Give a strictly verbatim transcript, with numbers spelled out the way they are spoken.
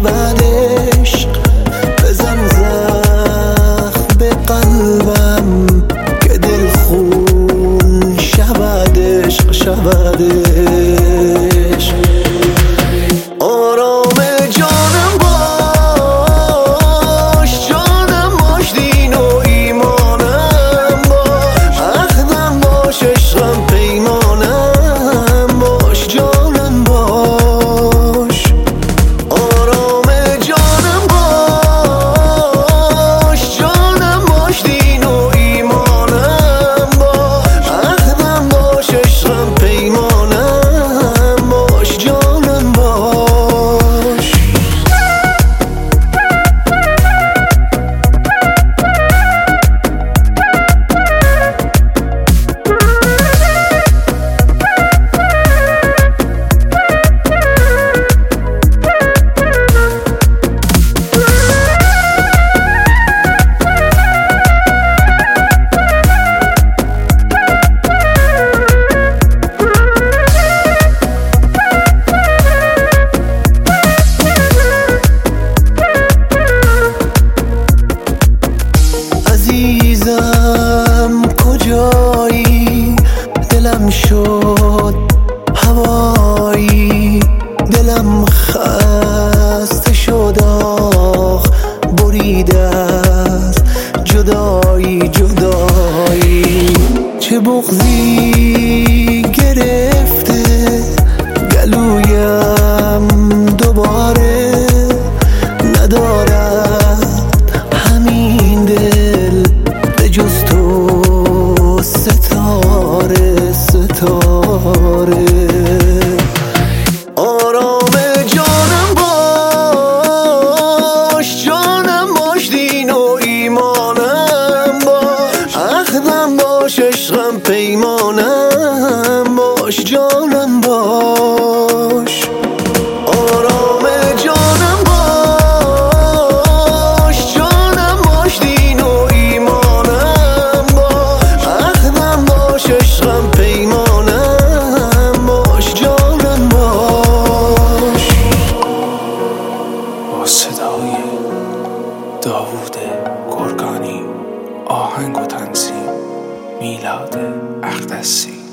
شود عشق، بزن زخم به قلبم که دل خون شود عشق، شود عشق. آرام جانم باش، جانم باش، دین و ایمانم باش، عهدم باش، عشقم پیمانم باش، جانم باش. آرام جانم باش، جانم باش، دین و ایمانم باش، عهدم باش، عشقم پیمانم باش، جانم باش. عزیزم کجایی؟ دلم شد هوایی، دلم خسته شد، آخ بریده از جدایی، جدایی. چه بغضی گرفته گلویم دوباره، ندارد همین دل به جز تو ستاره، ستاره. آرام جانم باش، جانم باش، دین و ایمانم باش، عهدم باش، عشقم پیمانم باش، جانم باش. آرام جانم باش، جانم باش، دین و ایمانم باش، عهدم باش، عشقم پیمانم باش، جانم باش. با صدای داوود گرگانی، آهنگ و تنظیم میلاد اقدسی.